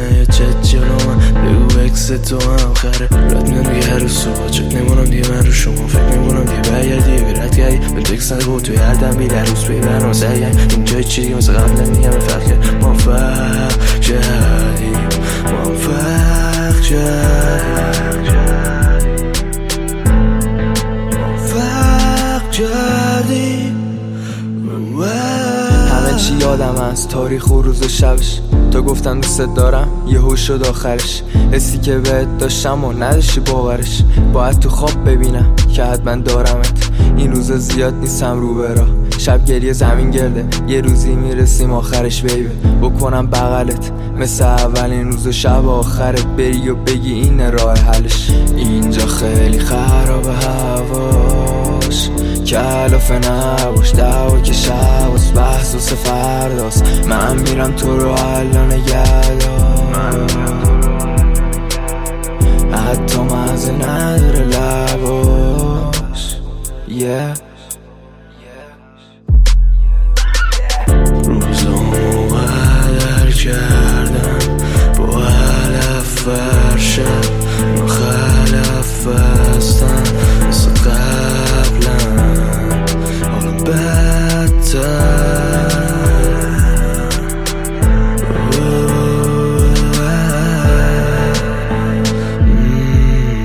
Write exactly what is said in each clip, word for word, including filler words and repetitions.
میزنه یه چت جلو من بگو اکس تو هم خره رد میانه که هر روز صبح چک نمونم دیگه من رو شما فکر نمونم دیگه برگردی به رد گردی به تکس نده بود توی هر دمی در روز بی برنامه سرگرد این جای چی دیگه مثل قبل نمیگم فرق کرد موفق شدیم موفق شدیم موفق شدیم همه چی یادم از تاریخ و روز و شبش تا گفتم دوست دارم یه هوش شد آخرش حسی که بهت داشتم و نداشتی باورش باید تو خواب ببینم که حتما دارمت این روزا زیاد نیستم رو برا شب گریه زمین گرده یه روزی میرسیم آخرش بیبه بکنم بغلت مثل اولین روز و شب آخرت بری و بگی این راه حلش اینجا خیلی خراب هواش کلافه نباش دعوا که شباست بحث و سفرداست من میرم تو رو الان نگهدار حتی مزه نداره لباش yeah. روزامو قدر کردم با علف فرشم من خلف هستم مثل قبلم حالا بدتر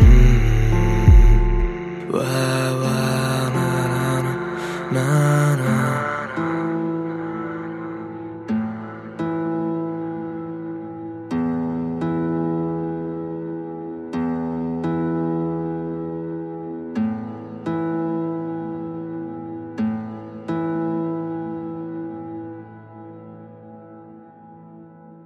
na na na